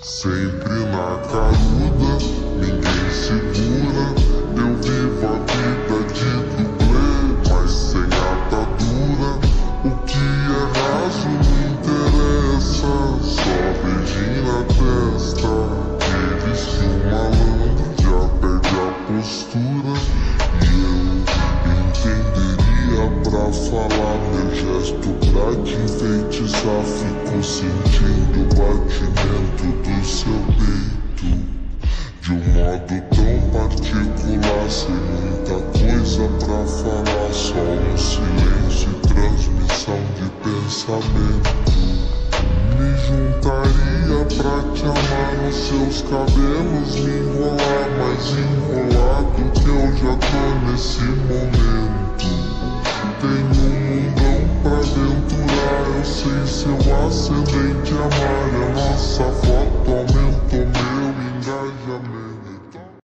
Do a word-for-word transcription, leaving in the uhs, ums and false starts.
Sempre na caruda, ninguém segura. Eu vivo a vida de dublê, mas sem atadura. O que é raso não interessa, só beijinho na testa. Eles que um malandro já perde a postura. E eu entenderia pra falar meu gesto pra te enfeitiçar. Fico sentindo o batimento do seu peito de um modo tão particular, sem muita coisa pra falar, só um silêncio e transmissão de pensamento. Me juntaria pra te amar nos seus cabelos, me enrolar mais enrolado que eu já tô nesse momento. Tenho um mundão pra aventurar, eu sei seu ascendente amar. A nossa foto aumentou meu engajamento.